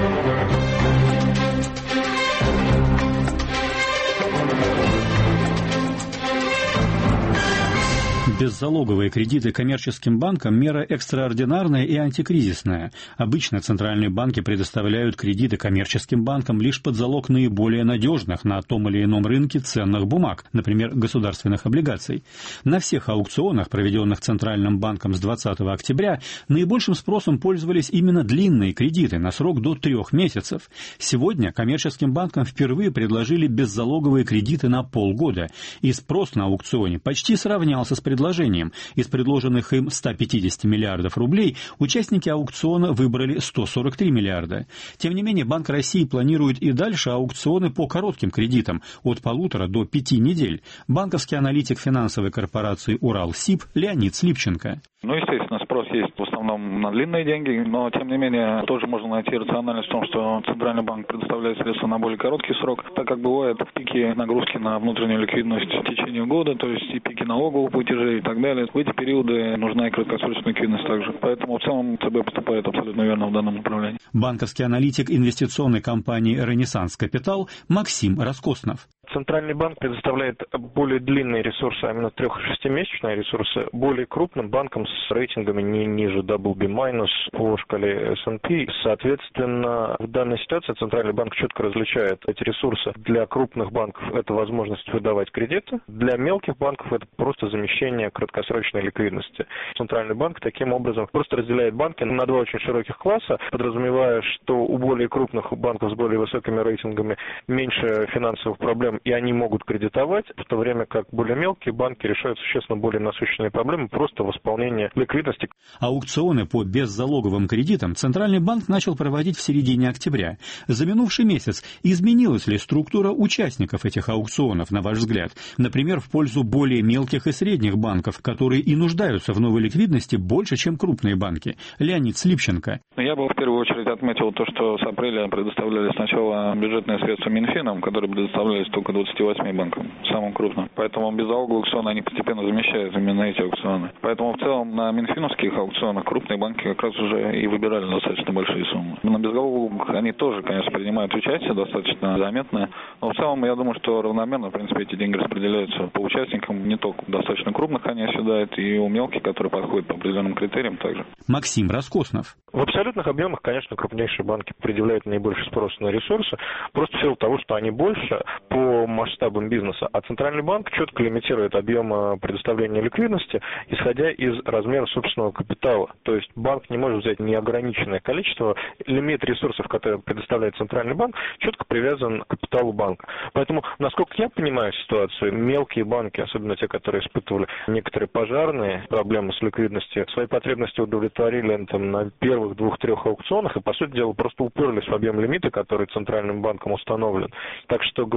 Беззалоговые кредиты коммерческим банкам – мера экстраординарная и антикризисная. Обычно центральные банки предоставляют кредиты коммерческим банкам лишь под залог наиболее надежных на том или ином рынке ценных бумаг, например, государственных облигаций. На всех аукционах, проведенных Центральным банком с 20 октября, наибольшим спросом пользовались именно длинные кредиты на срок до 3 месяцев. Сегодня коммерческим банкам впервые предложили беззалоговые кредиты на полгода, и спрос на аукционе почти сравнялся с предложением. Из предложенных им 150 миллиардов рублей участники аукциона выбрали 143 миллиарда. Тем не менее, Банк России планирует и дальше аукционы по коротким кредитам от 1,5 до 5 недель. Банковский аналитик финансовой корпорации «Уралсиб» Леонид Слипченко. Естественно, спрос есть в основном на длинные деньги, но, тем не менее, тоже можно найти рациональность в том, что Центральный банк предоставляет средства на более короткий срок, так как бывают пики нагрузки на внутреннюю ликвидность в течение года, то есть и пики налоговых платежей и так далее. В эти периоды нужна и краткосрочная ликвидность также. Поэтому в целом ЦБ поступает абсолютно верно в данном направлении. Банковский аналитик инвестиционной компании «Ренессанс Капитал» Максим Раскоснов. Центральный банк предоставляет более длинные ресурсы, а именно 3- и 6-месячные ресурсы, более крупным банкам с рейтингами не ниже BB- по шкале S&P. Соответственно, в данной ситуации Центральный банк четко различает эти ресурсы. Для крупных банков это возможность выдавать кредиты, для мелких банков это просто замещение краткосрочной ликвидности. Центральный банк таким образом просто разделяет банки на 2 очень широких класса, подразумевая, что у более крупных банков с более высокими рейтингами меньше финансовых проблем, и они могут кредитовать, в то время как более мелкие банки решают существенно более насущные проблемы просто восполнения ликвидности. Аукционы по беззалоговым кредитам Центральный банк начал проводить в середине октября. За минувший месяц изменилась ли структура участников этих аукционов, на ваш взгляд? Например, в пользу более мелких и средних банков, которые и нуждаются в новой ликвидности больше, чем крупные банки. Леонид Слипченко. Я бы в первую очередь отметил то, что с апреля предоставляли сначала бюджетные средства Минфином, которые предоставлялись только 28 банкам, самым крупным. Поэтому беззалоговые аукционы, они постепенно замещают именно эти аукционы. Поэтому в целом на минфиновских аукционах крупные банки как раз уже и выбирали достаточно большие суммы. На беззалоговых они тоже, конечно, принимают участие достаточно заметное, но в целом я думаю, что равномерно, в принципе, эти деньги распределяются по участникам, не только достаточно крупных они оседают, и у мелких, которые подходят по определенным критериям также. Максим Раскоснов. В абсолютных объемах, конечно, крупнейшие банки предъявляют наибольший спрос на ресурсы, просто в силу того, что они больше по масштабам бизнеса, а Центральный банк четко лимитирует объем предоставления ликвидности, исходя из размера собственного капитала. То есть банк не может взять неограниченное количество, лимит ресурсов, которые предоставляет Центральный банк, четко привязан к капиталу банка. Поэтому, насколько я понимаю ситуацию, мелкие банки, особенно те, которые испытывали некоторые пожарные проблемы с ликвидностью, свои потребности удовлетворили там, на первых 2-3 аукционах и, по сути дела, просто уперлись в объем лимита, который Центральным банком установлен. Так что говорить о том,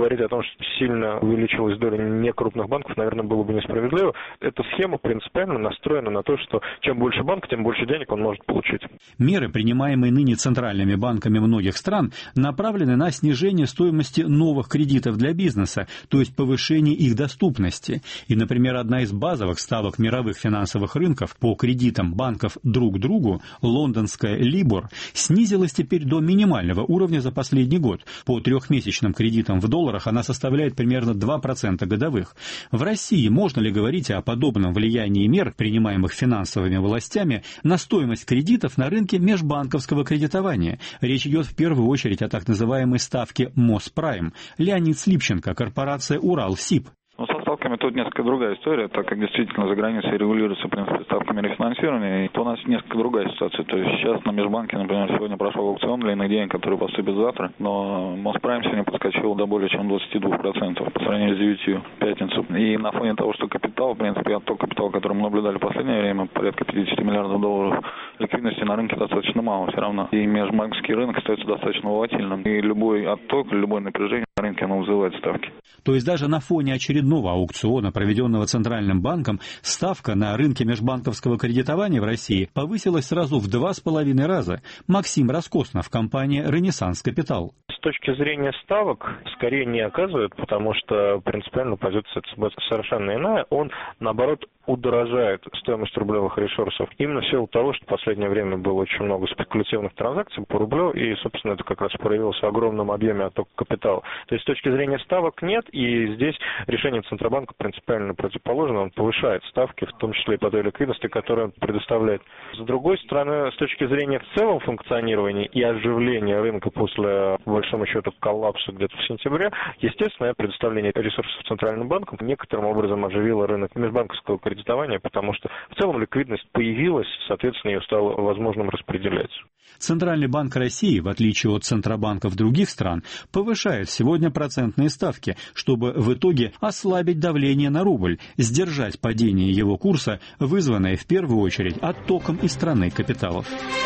сильно увеличилась доля некрупных банков, наверное, было бы несправедливо. Эта схема принципиально настроена на то, что чем больше банк, тем больше денег он может получить. Меры, принимаемые ныне центральными банками многих стран, направлены на снижение стоимости новых кредитов для бизнеса, то есть повышение их доступности. И, например, одна из базовых ставок мировых финансовых рынков по кредитам банков друг другу, лондонская Libor, снизилась теперь до минимального уровня за последний год. По трехмесячным кредитам в долларах она составляет примерно 2% годовых. В России можно ли говорить о подобном влиянии мер, принимаемых финансовыми властями, на стоимость кредитов на рынке межбанковского кредитования? Речь идет в первую очередь о так называемой ставке Моспрайм. Леонид Слипченко, корпорация «Уралсиб». Со ставками тут несколько другая история, так как действительно за границей регулируется, в принципе, ставками рефинансирования, и то у нас несколько другая ситуация. То есть сейчас на межбанке, например, сегодня прошел аукцион длинных денег, который поступит завтра, но Моспрайм сегодня подскочил до более чем 22% по сравнению с 9 в пятницу. И на фоне того, что капитал, в принципе, отток капитала, который мы наблюдали в последнее время, порядка 50 миллиардов долларов, ликвидности на рынке достаточно мало все равно. И межбанковский рынок остается достаточно волатильным. И любой отток, любое напряжение на рынке, оно вызывает ставки. То есть даже на фоне очередного аукциона, проведенного Центральным банком, ставка на рынке межбанковского кредитования в России повысилась сразу в 2,5 раза. Максим Роскоснов, компания «Ренессанс Капитал». С точки зрения ставок, скорее не оказывает, потому что принципиально позиция ЦБ совершенно иная. Он, наоборот, удорожает стоимость рублевых ресурсов. Именно в силу того, что в последнее время было очень много спекулятивных транзакций по рублю, и, собственно, это как раз проявилось в огромном объеме оттока капитала. То есть с точки зрения ставок нет, и здесь решение Центробанка принципиально противоположно. Он повышает ставки, в том числе и по той ликвидности, которую он предоставляет. С другой стороны, с точки зрения в целом функционирования и оживления рынка после, по большому счету, коллапса где-то в сентябре, естественно, предоставление ресурсов Центральным банком некоторым образом оживило рынок межбанковского кредитования, потому что в целом ликвидность появилась, соответственно, ее стало возможным распределять. Центральный банк России, в отличие от центробанков других стран, повышает сегодня процентные ставки, чтобы в итоге ослабить давление на рубль, сдержать падение его курса, вызванное в первую очередь оттоком из страны капиталов.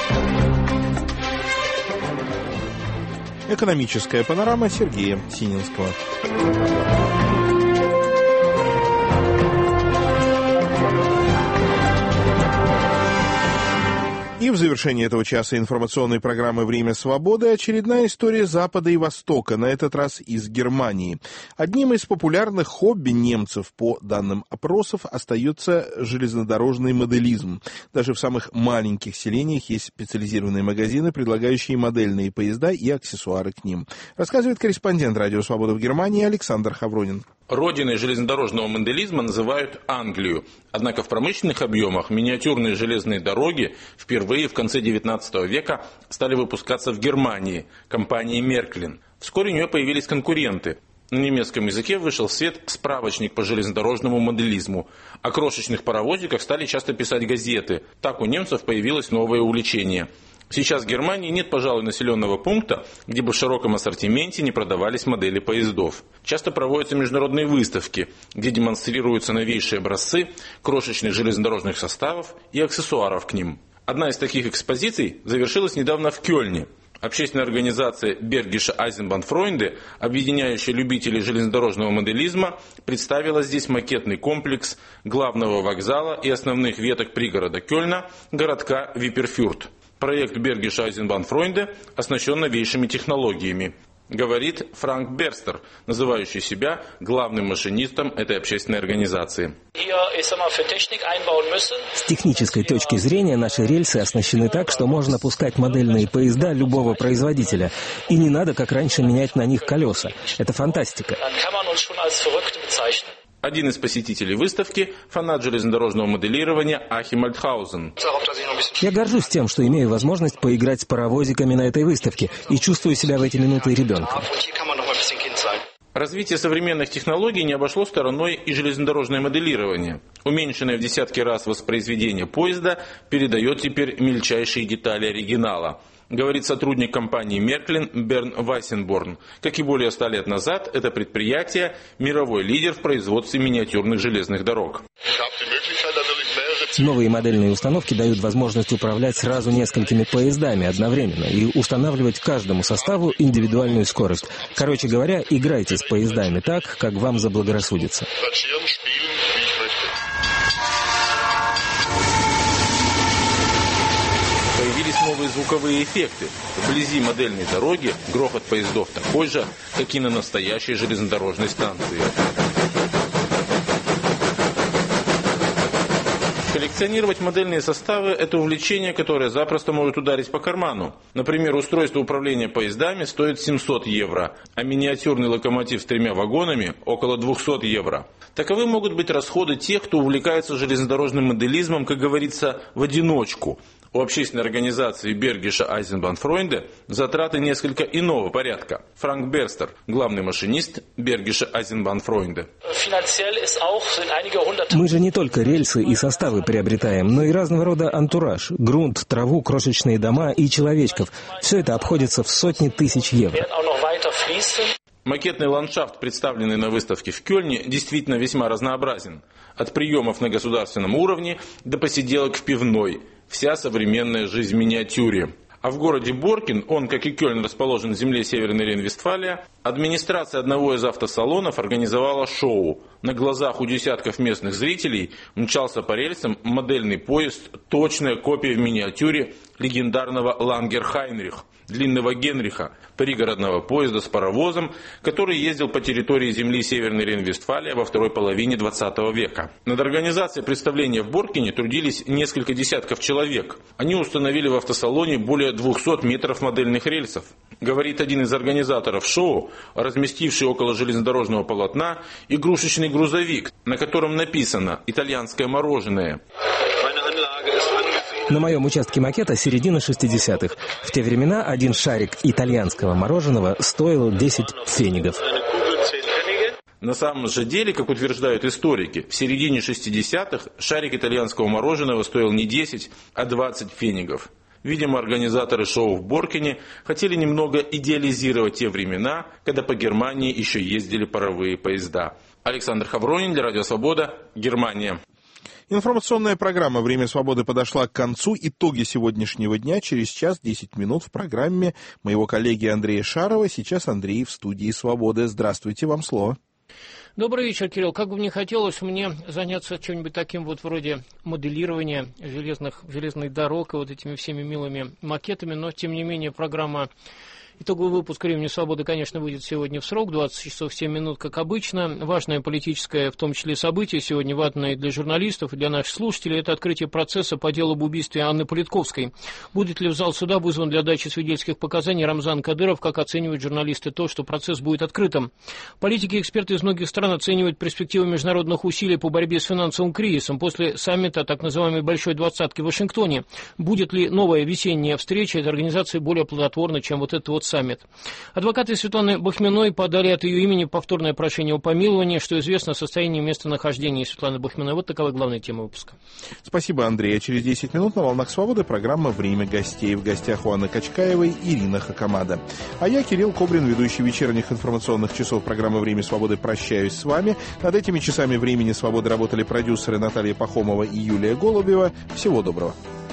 Экономическая панорама Сергея Сининского. И в завершении этого часа информационной программы «Время свободы» очередная история Запада и Востока, на этот раз из Германии. Одним из популярных хобби немцев, по данным опросов, остается железнодорожный моделизм. Даже в самых маленьких селениях есть специализированные магазины, предлагающие модельные поезда и аксессуары к ним. Рассказывает корреспондент «Радио Свобода» в Германии Александр Хавронин. Родиной железнодорожного моделизма называют Англию. Однако в промышленных объемах миниатюрные железные дороги впервые в конце XIX века стали выпускаться в Германии, компанией Märklin. Вскоре у нее появились конкуренты. На немецком языке вышел в свет справочник по железнодорожному моделизму. О крошечных паровозиках стали часто писать газеты. Так у немцев появилось новое увлечение. Сейчас в Германии нет, пожалуй, населенного пункта, где бы в широком ассортименте не продавались модели поездов. Часто проводятся международные выставки, где демонстрируются новейшие образцы крошечных железнодорожных составов и аксессуаров к ним. Одна из таких экспозиций завершилась недавно в Кёльне. Общественная организация Bergische Eisenbahnfreunde, объединяющая любителей железнодорожного моделизма, представила здесь макетный комплекс главного вокзала и основных веток пригорода Кёльна, городка Випперфюрт. Проект Bergische Eisenbahnfreunde оснащен новейшими технологиями, говорит Франк Берстер, называющий себя главным машинистом этой общественной организации. С технической точки зрения наши рельсы оснащены так, что можно пускать модельные поезда любого производителя. И не надо, как раньше, менять на них колеса. Это фантастика. Один из посетителей выставки – фанат железнодорожного моделирования Ахим Альтхаузен. Я горжусь тем, что имею возможность поиграть с паровозиками на этой выставке и чувствую себя в эти минуты ребенком. Развитие современных технологий не обошло стороной и железнодорожное моделирование. Уменьшенное в десятки раз воспроизведение поезда передает теперь мельчайшие детали оригинала, говорит сотрудник компании Märklin Берн Вайсенборн. Как и более 100 лет назад, это предприятие – мировой лидер в производстве миниатюрных железных дорог. Новые модельные установки дают возможность управлять сразу несколькими поездами одновременно и устанавливать каждому составу индивидуальную скорость. Короче говоря, играйте с поездами так, как вам заблагорассудится. Появились новые звуковые эффекты. Вблизи модельной дороги грохот поездов такой же, как и на настоящей железнодорожной станции. Коллекционировать модельные составы – это увлечение, которое запросто может ударить по карману. Например, устройство управления поездами стоит 700 евро, а миниатюрный локомотив с 3 вагонами – около 200 евро. Таковы могут быть расходы тех, кто увлекается железнодорожным моделизмом, как говорится, в одиночку. У общественной организации Bergische Eisenbahnfreunde затраты несколько иного порядка. Франк Берстер, главный машинист Bergische Eisenbahnfreunde. Мы же не только рельсы и составы приобретаем, но и разного рода антураж, грунт, траву, крошечные дома и человечков. Все это обходится в сотни тысяч евро. Макетный ландшафт, представленный на выставке в Кёльне, действительно весьма разнообразен. От приемов на государственном уровне до посиделок в пивной. Вся современная жизнь в миниатюре. А в городе Боркин, он, как и Кёльн, расположен в земле Северной Рейн-Вестфалия, администрация одного из автосалонов организовала шоу. На глазах у десятков местных зрителей мчался по рельсам модельный поезд, точная копия в миниатюре легендарного Лангер-Хайнрих, длинного Генриха, пригородного поезда с паровозом, который ездил по территории земли Северной Рейн-Вестфалия во второй половине 20 века. Над организацией представления в Боркине трудились несколько десятков человек. Они установили в автосалоне более 200 метров модельных рельсов. Говорит один из организаторов шоу, разместивший около железнодорожного полотна игрушечный грузовик, на котором написано «Итальянское мороженое». На моем участке макета середина 60-х. В те времена один шарик итальянского мороженого стоил 10 пфенигов. На самом же деле, как утверждают историки, в середине 60-х шарик итальянского мороженого стоил не 10, а 20 пфенигов. Видимо, организаторы шоу в Боркине хотели немного идеализировать те времена, когда по Германии еще ездили паровые поезда. Александр Хавронин для Радио Свобода, Германия. Информационная программа «Время свободы» подошла к концу. Итоги сегодняшнего дня через час 10 минут в программе моего коллеги Андрея Шарова. Сейчас Андрей в студии «Свободы». Здравствуйте, вам слово. Добрый вечер, Кирилл. Как бы мне хотелось мне заняться чем-нибудь таким вот вроде моделирования железных дорог и вот этими всеми милыми макетами, но тем не менее программа Итоговый выпуск «Времени свободы», конечно, выйдет сегодня в срок, 20 часов 7 минут, как обычно. Важное политическое, в том числе, событие сегодня важное и для журналистов, и для наших слушателей. Это открытие процесса по делу об убийстве Анны Политковской. Будет ли в зал суда вызван для дачи свидетельских показаний Рамзан Кадыров, как оценивают журналисты то, что процесс будет открытым? Политики и эксперты из многих стран оценивают перспективы международных усилий по борьбе с финансовым кризисом после саммита так называемой «Большой двадцатки» в Вашингтоне. Будет ли новая весенняя встреча этой организации более плодотворна, чем вот этот вот саммит? Адвокаты Светланы Бахминой подали от ее имени повторное прошение о помиловании, что известно о состоянии местонахождения Светланы Бахминой. Вот такова главная тема выпуска. Спасибо, Андрей. Через 10 минут на «Волнах свободы» программа «Время гостей». В гостях у Анны Качкаевой Ирина Хакамада. А я, Кирилл Кобрин, ведущий вечерних информационных часов программы «Время свободы», прощаюсь с вами. Над этими часами «Времени свободы» работали продюсеры Наталья Пахомова и Юлия Голубева. Всего доброго.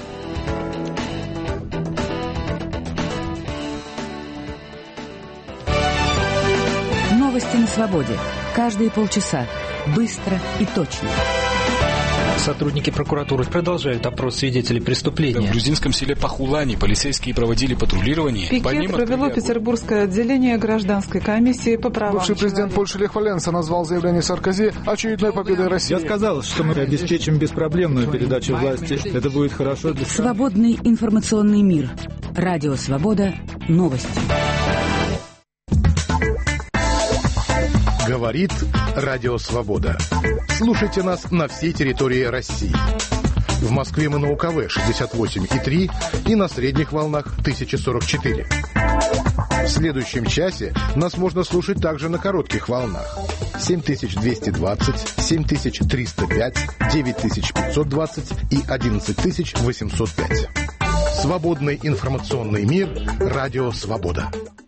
Новости на свободе. Каждые полчаса. Быстро и точно. Сотрудники прокуратуры продолжают опрос свидетелей преступления. В грузинском селе Пахулани полицейские проводили патрулирование. Пикет провело Петербургское отделение гражданской комиссии по правам Бывший президент Польши Лех Валенса назвал заявление Саркози очередной победой России. Я сказал, что мы обеспечим беспроблемную передачу власти. Это будет хорошо для страны. Свободный информационный мир. Радио Свобода. Новости. Говорит Радио Свобода. Слушайте нас на всей территории России. В Москве мы на УКВ 68,3 и на средних волнах 1044. В следующем часе нас можно слушать также на коротких волнах 7220, 7305, 9520 и 11805. Свободный информационный мир. Радио Свобода.